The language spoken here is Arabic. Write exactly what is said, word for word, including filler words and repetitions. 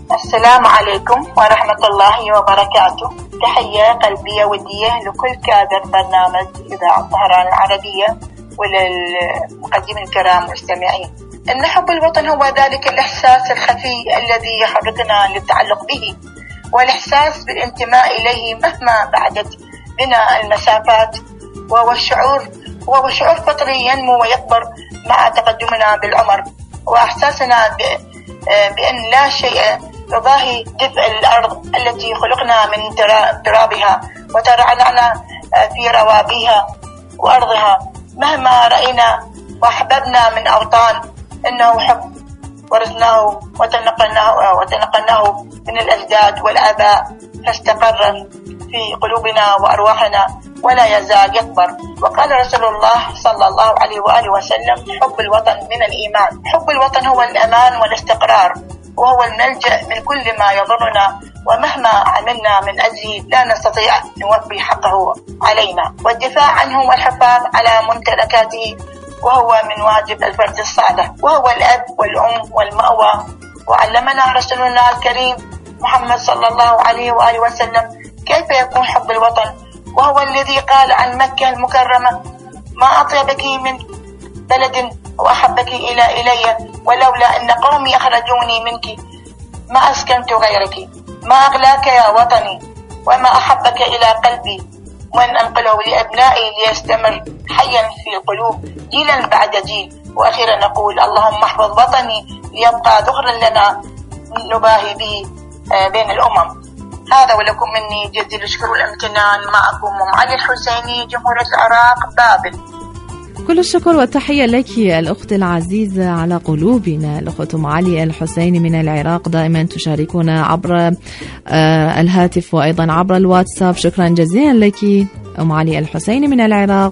السلام عليكم ورحمة الله وبركاته. تحية قلبية ودية لكل كادر برنامج إذاعة طهران العربية وللمقدمين الكرام والمستمعين. إن حب الوطن هو ذلك الإحساس الخفي الذي يحركنا للتعلق به والإحساس بالانتماء إليه مهما بعدت بنا المسافات، وهو الشعور وهو شعور فطري ينمو ويكبر مع تقدمنا بالعمر، وإحساسنا بأن لا شيء يضاهي دفء الأرض التي خلقنا من ترابها وترعرعنا في روابيها وأرضها. مهما رأينا وأحببنا من أوطان إنه حب ورثناه وتنقلناه وتنقلناه من الأجداد والآباء، فاستقر في قلوبنا وأرواحنا ولا يزال يكبر. وقال رسول الله صلى الله عليه وآله وسلم: حب الوطن من الإيمان. حب الوطن هو الأمان والاستقرار، وهو الملجأ من كل ما يضرنا، ومهما عملنا من أجله لا نستطيع نوفي حقه علينا، والدفاع عنه والحفاظ على ممتلكاته وهو من واجب الفرد الصالح، وهو الأب والأم والمأوى. وعلمنا رسولنا الكريم محمد صلى الله عليه وآله وسلم كيف يكون حب الوطن، وهو الذي قال عن مكة المكرمة: ما أطيبك من بلد وأحبك إلى إلي، ولولا أن قومي أخرجوني منك ما أسكنت غيرك. ما أغلاك يا وطني وما أحبك إلى قلبي، وأن أنقله لأبنائي ليستمر حيا في القلوب جيلا بعد جيل. وأخيرا نقول: اللهم احفظ وطني ليبقى ذخرا لنا نباهي به بين الأمم. هذا ولكم مني جزيل الشكر والامتنان. معكم أم علي الحسيني، جمهورية العراق، بابل. كل الشكر والتحية لك الأخت العزيزة على قلوبنا، الأخت أم علي الحسيني من العراق، دائما تشاركونا عبر الهاتف وأيضا عبر الواتساب. شكرا جزيلا لك أم علي الحسيني من العراق.